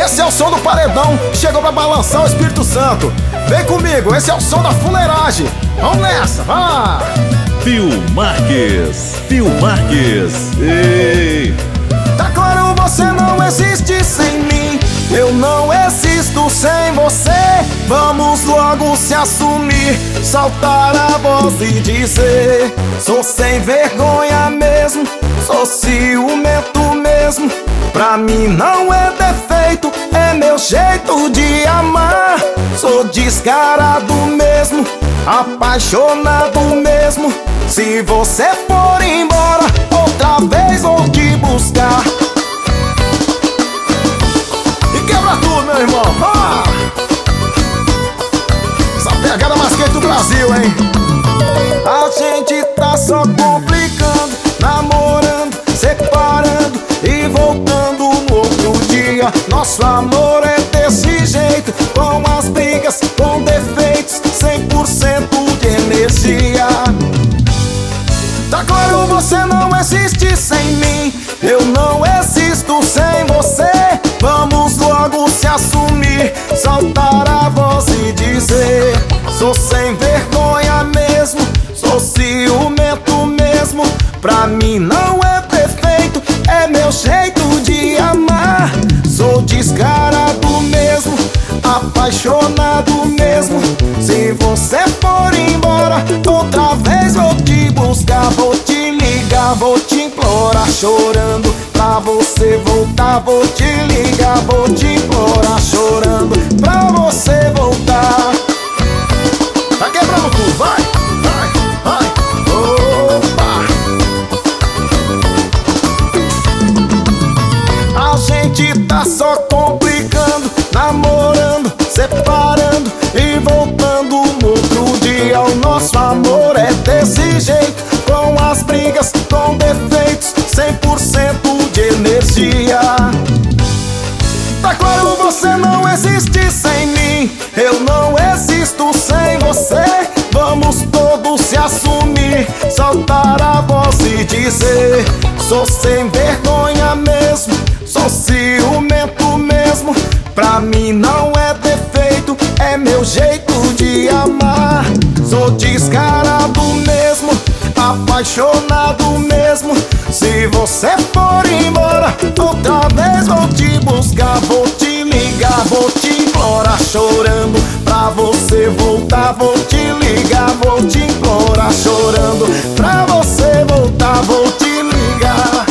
Esse é o som do paredão, chegou pra balançar o Espírito Santo. Vem comigo, esse é o som da fuleiragem. Vamos nessa, vá! Phil Marques, Phil Marques. Ei. Tá claro, você não existe sem mim, eu não existo sem você. Vamos logo se assumir, soltar a voz e dizer: sou sem vergonha mesmo, sou ciumento mesmo. Pra mim não é defeito, é meu jeito de amar. Sou descarado mesmo, apaixonado mesmo. Se você for embora, outra vez vou te buscar. E quebra tudo, meu irmão. Ah! Essa pegada mais quente do Brasil, hein? A gente tá só complicando, namorando, separando e voltando no outro dia. Nosso amor é desse jeito, com as brigas, com defeitos, 100% de energia. Tá claro, você não existe sem mim, eu não existo sem você. Vamos logo se assumir, soltar a voz e dizer: sou sem vergonha mesmo, sou ciumento mesmo. Pra mim não é perfeito, é meu jeito de amar. Sou descarado mesmo, apaixonado mesmo. Se você for embora, outra vez vou te buscar. Vou te ligar, vou te implorar, chorando pra você voltar. Vou te ligar, vou te implorar, chorando pra você voltar. Tá quebrando tudo, vai, vai, vai. Opa! A gente tá só complicando, namorando, separando e voltando no outro dia. O nosso amor é desse jeito, com as brigas, com defeitos, 100% de energia. Tá claro, você não existe sem mim, eu não existo sem você. Vamos todos se assumir, soltar a voz e dizer: sou sem vergonha mesmo, sou ciumento mesmo. Pra mim não é defeito, é meu jeito de amar. Sou descarado mesmo, apaixonado mesmo. Se você for embora, outra vez vou te buscar. Vou te ligar, vou te implorar, chorando pra você voltar. Vou te ligar, vou te implorar, chorando pra você voltar. Vou te ligar.